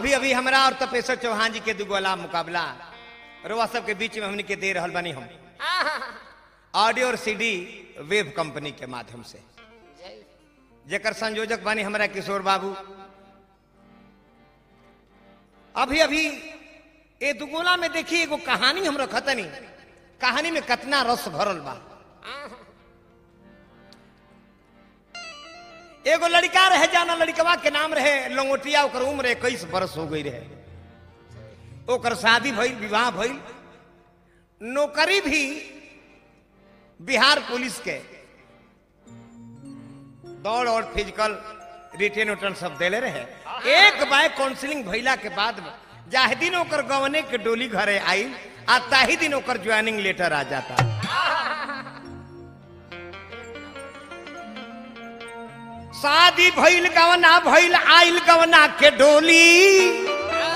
अभी अभी हमरा और तपेश्वर चौहान जी के दुगोला मुकाबला रोआ सब के बीच में हमने के दे रहल बानी हम ऑडियो और सीडी वेब कंपनी के माध्यम से, जेकर संयोजक बानी हमारा किशोर बाबू। अभी अभी ए दुगोला में देखिए एगो कहानी हम रखतनी, कहानी में कितना रस भरल बा। एगो लड़का रहे, जाना लड़कवा के नाम रहे लंगोटिया, ओकर उम्र 21 बरस हो गई रहे। ओकर शादी भइल, विवाह भइल, नौकरी भी बिहार पुलिस के दौड़ और फिजिकल रिटेन उटन सब देले रहे। एक बार काउंसलिंग भइला के बाद जाहि दिन ओकर गवने के डोली घरे आई आ ताही दिन ओकर ज्वाइनिंग लेटर आ जाता। शादी भइल, गवना भइल, आइल गवना के डोली,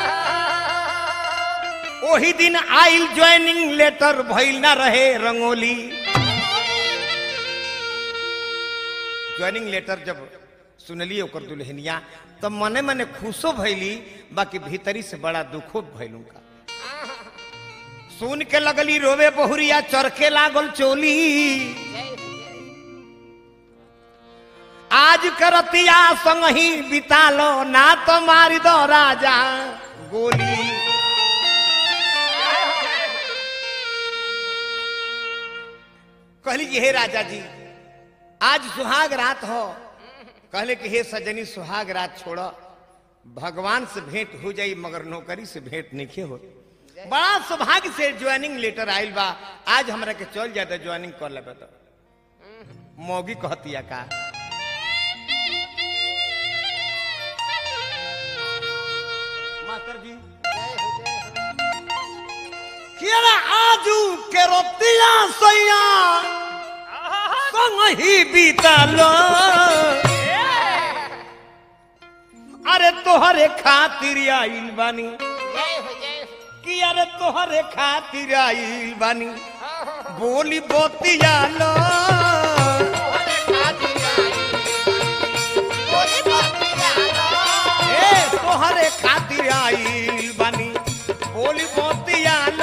वही दिन आइल ज्वाइनिंग लेटर, भइल ना रहे रंगोली। ज्वाइनिंग लेटर जब सुनली ओकर दुल्हनिया तब मने मने खुशो भइली, बाकी भीतरी से बड़ा दुखो भइल उनका। सुन के लगली रोवे बहुरिया, चरके लागल चोली। आज करतिया संग ही बितालो, ना तो मारी दो राजा गोली। कहली कि हे राजा जी आज सुहाग रात हो। कहले कि हे सजनी सुहाग रात छोड़ो, भगवान से भेंट हो जाई मगर नौकरी से भेंट नहीं हो। बड़ा सौभाग्य से ज्वाइनिंग लेटर आइल बा, आज हमरा के चल जाता ज्वाइनिंग कर लेबे। तो मौगी कहतिया का मास्टर जी केरा आजू के रोतिया सैया संग ही बीतालो। अरे तोहरे खातिर आइल बानी, कि अरे तोहरे खातिर आइल बानी, बोली बोतिया लो। तोहरे खातिर आइल बानी, बोली बोतिया लो।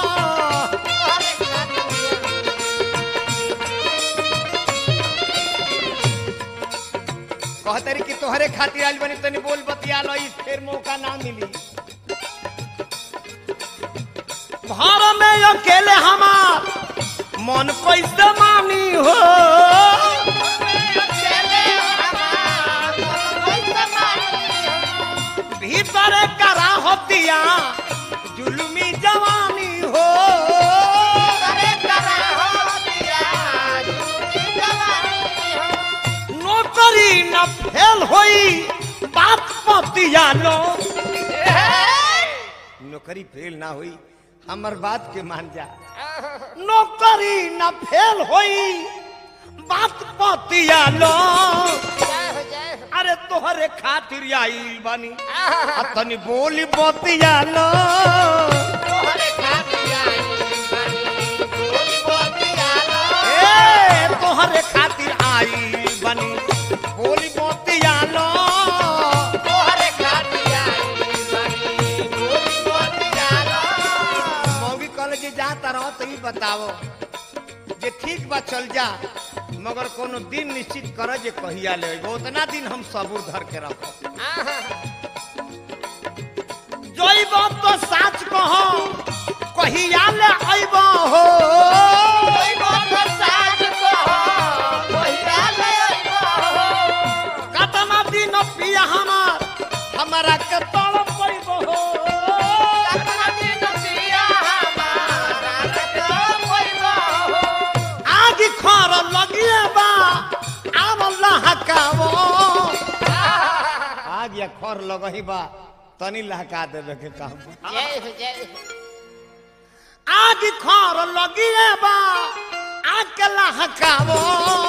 कहतरी कि तोहरे खातिर आइल बानी, तनी बोल बतिया लो, फिर मौका ना मिली। घर में अकेले हमार मन कैसे मानी हो। भीतर करा होतिया जुलमी जवानी हो। नौकरी न फेल होई बात पतिया लो। नौकरी फेल ना हुई, हमर बात के मान जा। नौकरी न फेल होई बात पतिया लो। अरे तोहरे खातिर आइल बानी, तनी बोली बतिया लो। तोहरे खातिर आइल बानी, बोली बतिया लो। मौगी कहले जे जा तरह तो ही बताओ जे ठीक बा चल जा, मगर कोनो दिन निश्चित कर जे कहिया ले अइबो, उतना दिन हम सबूर धर के रखो। जइबो तो साच कहो, कहिया ले अइबो हो। कतना दिन पिया हमारा के तड़प पइबो हो। आग खर लगिए बा आम लहकावो। आग या खर लगही बा तनी लहका देवे के काम। आग खर लगिए बा आग के लहकावो।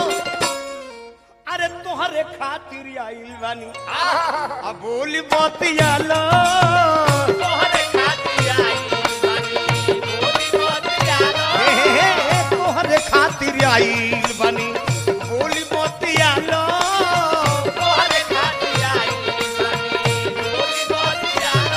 अरे तोहरे खातिर आइल बानी, अब बोली बतिया लो। तोहरे खातिर आइल बानी, बोली बतिया लो। तोहरे खातिर आइल बानी, बोली बतिया लो। तोहरे खातिर आइल बानी, बोली बतिया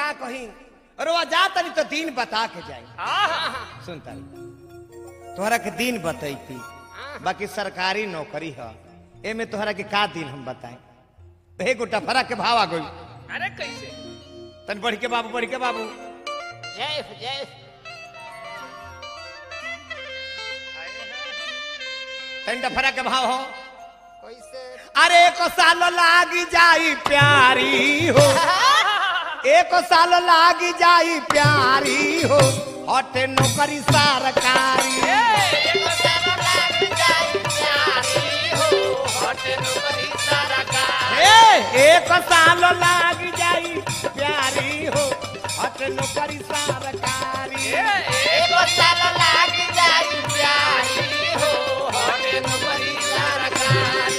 का कहीं अरे वह जा तनी तो दिन बता के जाए सुन तारी तोहरा के दिन बतैती बाकी सरकारी नौकरी है एमे तोहरा के का दिन हम बताए एक गोटा फरा के भाव आ गई अरे कैसे तन बढ़ के बाबू जय जय तन फरा के भाव हो कैसे अरे एक साल लागी जाई प्यारी हो एक साल लागी जाई प्यारी हो हटे नौकरी सरकारी एक साल लाग जाई प्यारी हो हट नौकरी सरकारी एक साल लाग जाई प्यारी हो हटे नौकरी सरकारी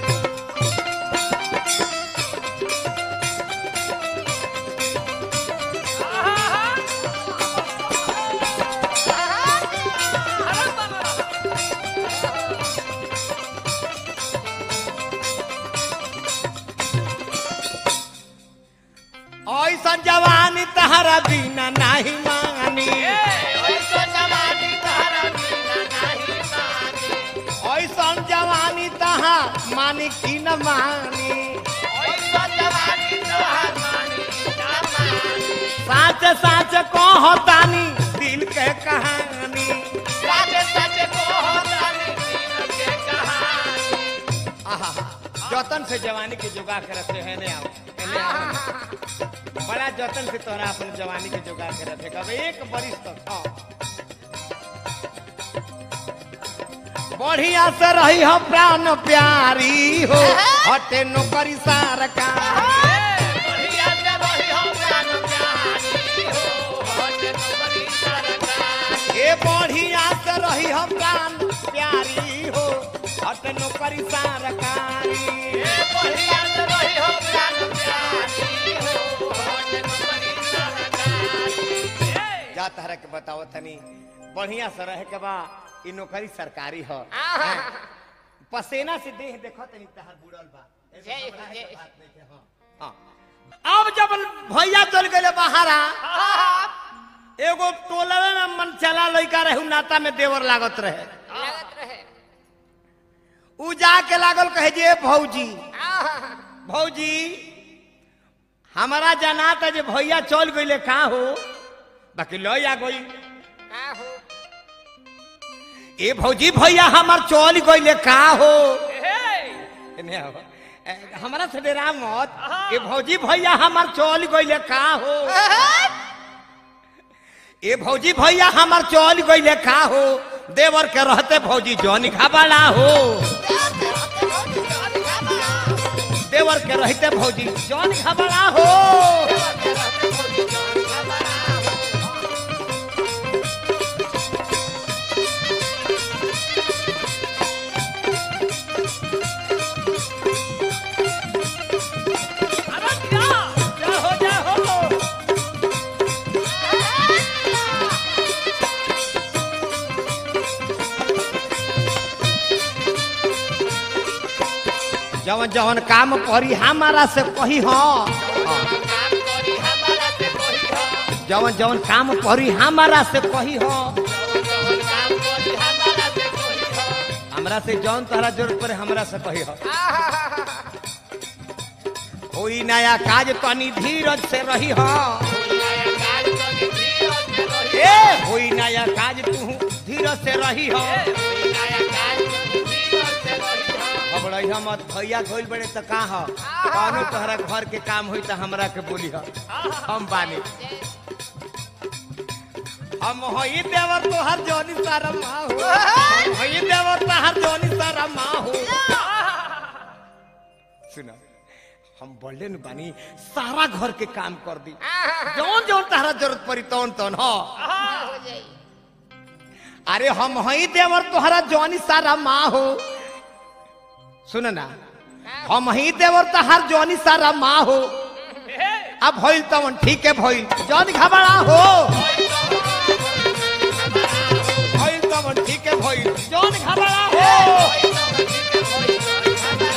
ऐसा जवानी तहरा बिना नहीं मानी ऐसा जवानी तहरा बिना नहीं मानी ऐसा जवानी तहा मानी की न मानी ऐसा जवानी तहरा मानी ना मानी साच साच कहतानी दिल के कहानी सच सच कहतानी दिल के कहानी आहा जतन से जवानी के जुगा के रखे है ने आओ बड़ा जतन से तोरा अपन जवानी के जुगा के रखे कब एक बरिस तक बढ़िया से रही हो प्राण प्यारी हो हटे नौकरी सरकार बढ़िया से रही हो प्राण प्यारी हो हटे नौकरी सरकार ए बढ़िया से रही हो प्राण प्यारी हो हटे नौकरी सरकारी बढ़िया से रही हो प्राण प्यारी हो हटे नौकरी सरकारी जा तहरा के बताओ तनी बढ़िया से रहे के बा इ नौकरी सरकारी हो पसेना से देह देखो तनी तहर बुड़ल बा जय जय अब जब भैया चल गए बाहरा एगो टोलवे में मन चला लइका रहू नाता में देवर लागत रहे लागत रहे उ जाके लागल कहे जे भौजी भौजी हमारा जनाता जे भैया चल गइले का हो बाकी लय आ गई का हो ए भौजी भैया हमार चल गइले का हो एने आओ। हमारा से डेरा मत ए भौजी भैया हमार चल गइले का हो ए भौजी भैया हमार चल गइले का हो देवर के रहते भौजी जौन घाबला हो देवर के रहते भौजी जौन घाबला हो जवन जवन काम करी हमारा से कही हो जवन जवन काम करी हमारा से कही हो हमरा से जौन तोहरा जरूरत पड़े हमरा से कही हो कोई नया काज तनी धीरज से रही हो ए कोई नया काज तू धीरज से रही हो बड़ैया मत भैया धोइल बड़े तो का हो कौनो तोहरा घर के काम होई तो हमरा के बोली हो हम बानी हम होई देवर तोहर जोनी सारा माँ हो होई देवर तोहर जोनी सारा माँ हो सुनो हम बोले न बानी सारा घर के काम कर दी जौन जौन तोहरा जरूरत पड़ी तौन तौन हो अरे हम होई देवर तोहरा जोनी सारा माँ हो सुन ना हम ही देवर तहार जौनी सारा माँ हो अब भइल तवन ठीक है भइल जौन घबरा हो भइल तवन ठीक है भइल जौन घबरा हो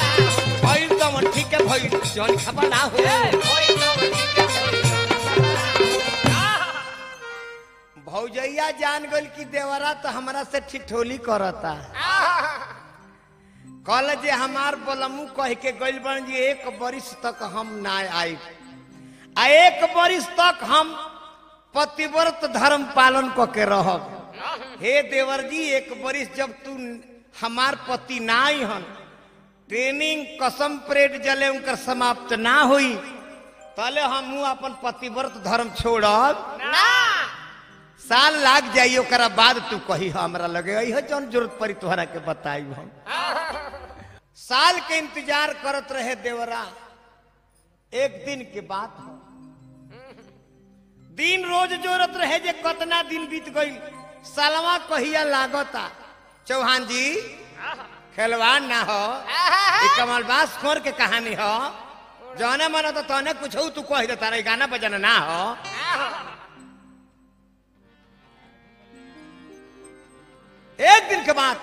भइल तवन ठीक है भइल जौन घबरा हो भौजैया जान गल कि देवरा तो हमरा से ठिठोली करता। कल जे हमार बलमू कह के गइल बन जी 1 बरिस तक हम ना आई, आ 1 बरिस तक हम पतिव्रत धर्म पालन क के रहब। हे देवर जी 1 बरिस जब तू हमार पति ना आई हन, ट्रेनिंग कसम परेड जले उनकर समाप्त ना हुई, तले हम अपन पतिव्रत धर्म छोड़ब ना। साल लाग जाइए ओकरा बाद तू कही हमरा लगे अइह जौन जरूरत पड़ी तोहरा के बताई हम। साल के इंतजार करत रहे देवरा। एक दिन के बात हो, दिन रोज जोरत रहे जे कितना दिन बीत गई, सालवा कहिया लागता। चौहान जी खेलवाड़ ना हो, ये कमलबास खोर के कहानी हो, जौने मन तो तौने कुछ हो तू कह देता रही, गाना बजाना ना हो। एक दिन के बाद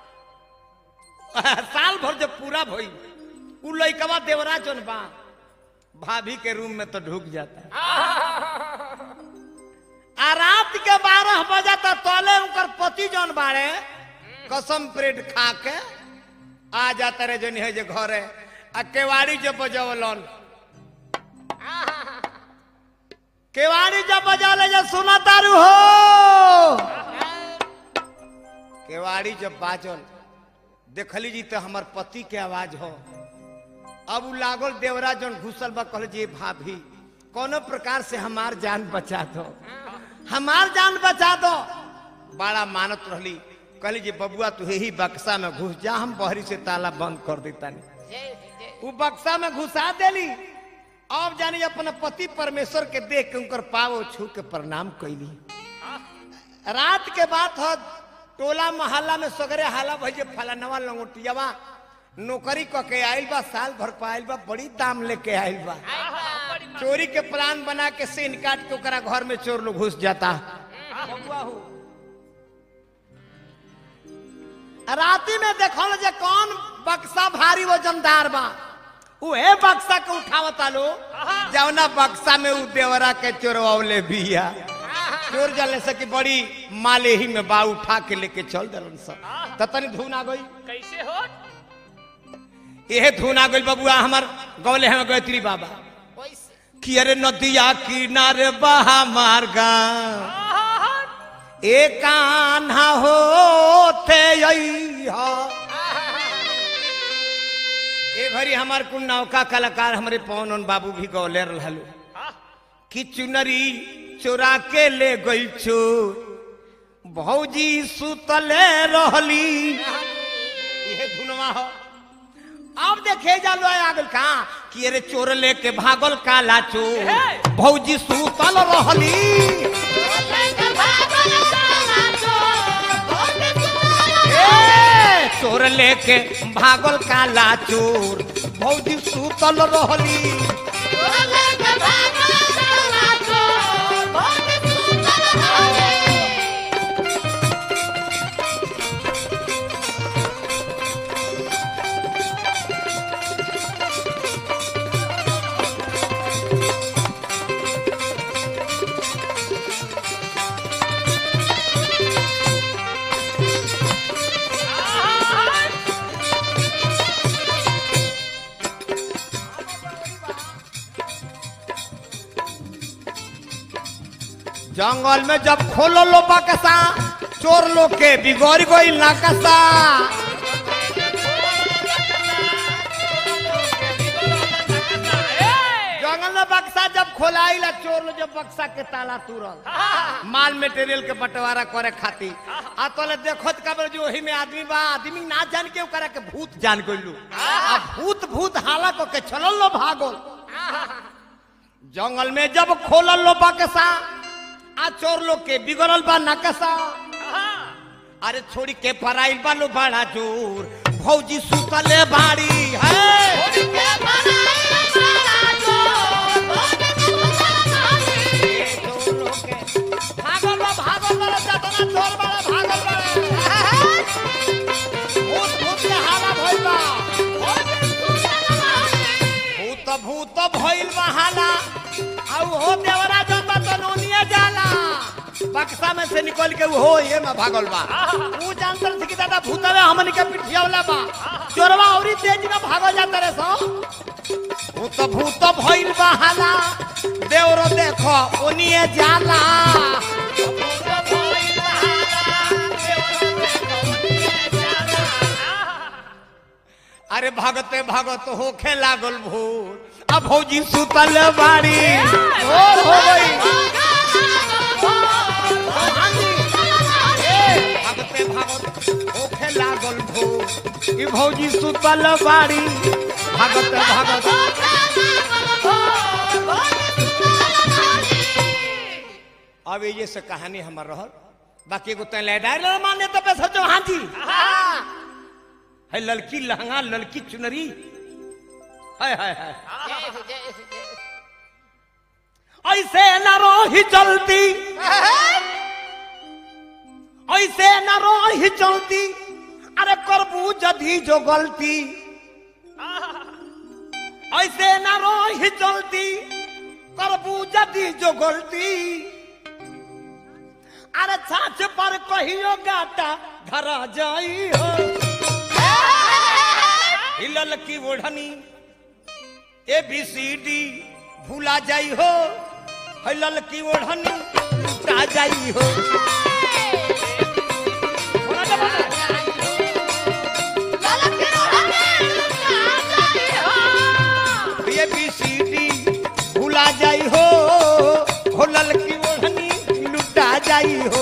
साल भर जब पूरा भई, उ लइकवा देवरा जौन बा भाभी के रूम में तो ढुक जाता, आ रात के 12 बजाता तले उनकर पति जौन बाड़े कसम परेड खा के आ जाता रे जनी है जे घरे, आ केवाड़ी जब बजवलन, केवाड़ी जब बजाले जे सुना तारू हो, केवाड़ी जब बाजल देखली जी तो हमार पति के आवाज हो। अब उ लागल देवरा जौन घुसल बा, कहल जी भाभी कोनो प्रकार से हमार जान बचा दो, हमार जान बचा दो। बड़ा मानत रहली, कहली जी बबुआ तू यही बक्सा में घुस जा, हम बहरी से ताला बंद कर देता। वो बक्सा में घुसा देली। अब जानी अपना पति परमेश्वर के देख के उनकर पाव छू के प्रणाम कैली। रात के बात हो, टोला मोहल्ला में सगरे हाला भइजे फलानवा लंगोटियावा नौकरी क के आइल बा, साल भर पाइल बा, बड़ी दाम लेके आइल बा। चोरी के प्लान बना के सीन काट के ओकरा घर में चोर लोग घुस जाता। राती में देखल जे कौन बक्सा भारी वजनदार बा, उहे बक्सा के उठावता लो, जौना बक्सा में उ देवरा के चोरवले बिया। चोर जले से कि बड़ी माले ही में बा, उठा के लेके चल दलन सब। तनी धुन आ गई, कैसे हो? यह धुन आ गई बबुआ हमर गौले हम गायत्री बाबा कि अरे नदिया किनारे बहा मार्गा एक कान्हा होते ए घड़ी हमार कुल नौका कलाकार हमारे पवन बाबू भी गौले रहलू कि चुनरी चोरा के ले गई चोर, भौजी सुतले रहली। यह धुनवा हो। अब देखे जा लो आगल कहा कि अरे चोर लेके भागल काला चोर, भौजी सुतल रहली। चोर लेके भागल काला चोर, भौजी सुतल रहली। जंगल में जब खोलो लो बक्सा, चोर लोग के बिगड़ गई नकसा। जंगल में बक्सा जब खोलाई ला, चोर लोग जब बक्सा के ताला तुरल माल मटेरियल के बंटवारा करे खातिर, आ तोले देखत कबर जो वही में आदमी बा, आदमी ना जान के ओकरा के भूत जान गइलू। आ भूत भूत हाला को के चलल लो भागल। जंगल में जब खोलल लो बक्सा, आ चोर लोग के बिगड़ल बा नकसा। अरे छोड़ी के पराइल बा लो बड़ा जोर, भौजी सुतले बाड़ी है। भागल बा जतना चोर बड़ा भागल बा, भूत भूत के हाला भइल बा, भूत भूत भइल बा हाला। औ हो देवरा जब तो नोनिया जाला बक्सा में से निकल के वो हो ये में भागल बा वो जानतर थी कि दादा भूतवे हमन के पिठियावला बा चोरवा औरी तेज में भागल जाता रे सो भूत भइल बा हाला देवरो देखो ओनिए जाला अरे भागते भागत होखे लागल भूत अब भौजी सुतल बाड़ी और हो गई भागते भागत होखे लागल भूत ई भौजी सुतल बाड़ी भागते भागत अब ये से कहानी हमार रहल बाकी एगो तले डायलॉग माने तो पैसा जो हां जी है लड़की लहंगा लड़की चुनरी हाय हाय हाय ऐसे न रोही चलती ऐसे न रोही चलती अरे करबू जदी जो गलती ऐसे न रोही चलती करबू जदी जो गलती अरे छाछ पर कहियो गाता घर जाई हो हिलल की ओढ़नी ABCD भूला जाई हो हिलल की ओढ़नी लुटा जाई हो ABCD भूला जाई हो हिलल की ओढ़नी लुटा जाई हो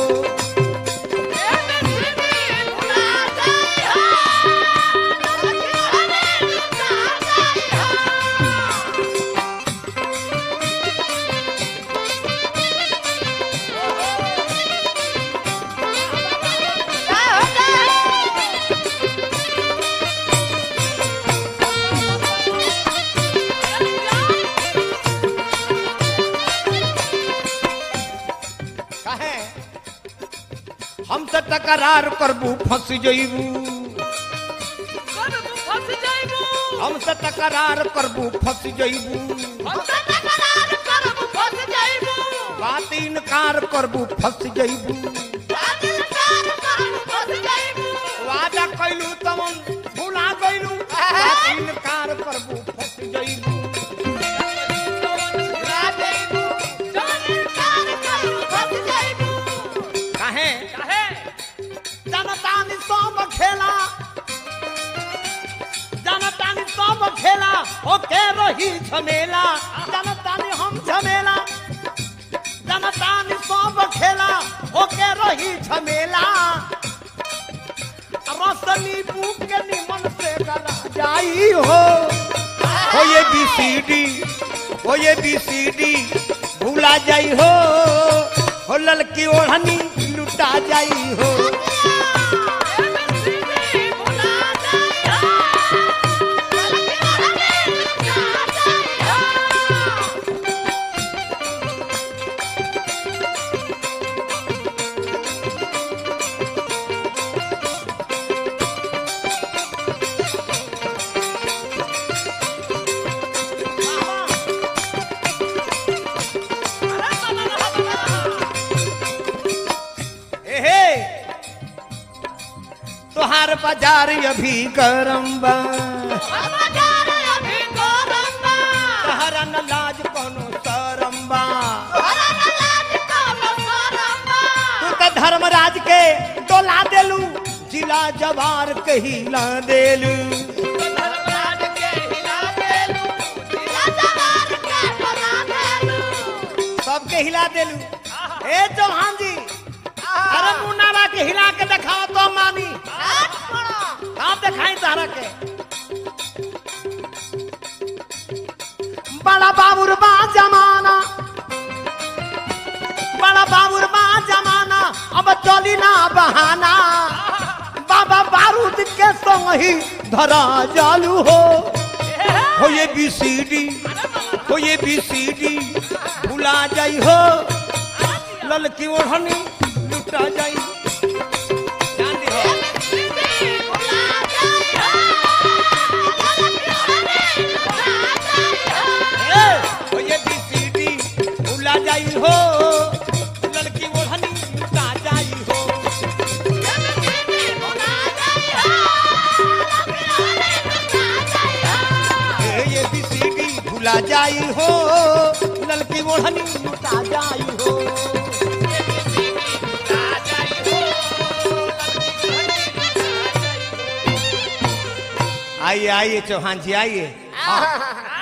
हमसे तकरार करबू फंस जइबू हमसे तकरार करबू फंस जइबू बात इनकार करबू फंस जइबू वादा कैलू तमन भुला गइलू बात इनकार करबू फंस जइबू काहे जनतानी सब खेला जनतानी सब खेला होके रही झमेला जनतानी हम झमेला जनतानी सब खेला होके रही झमेला रसनी बुक के निमन से गला जाई हो ये ABCD भूला जाई हो ललकी ओढ़नी लुटा जाई हो तोहार बाजार अभी गरम बा तोहरा न लाज कोनो शरम बा तू तो धर्मराज के डोला देलू जिला जवार के हिला देलू सबके हिला देलू ए चौहान जी अरे मुन्नारा के हिला के दिखाओ तो मानी आप दिखाई तारा के बड़ा बाबुर बा जमाना बड़ा बाबुर बा जमाना अब चली ना बहाना बाबा बारूद के संग ही धरा जालू हो ABCD भुला जाई हो ललकी ओढ़नी लुटा जाई ABCD भुला जाई हो ललकी ओढ़नी बिहनी लुटा जाई हो। आइए आइए चौहान जी आइए।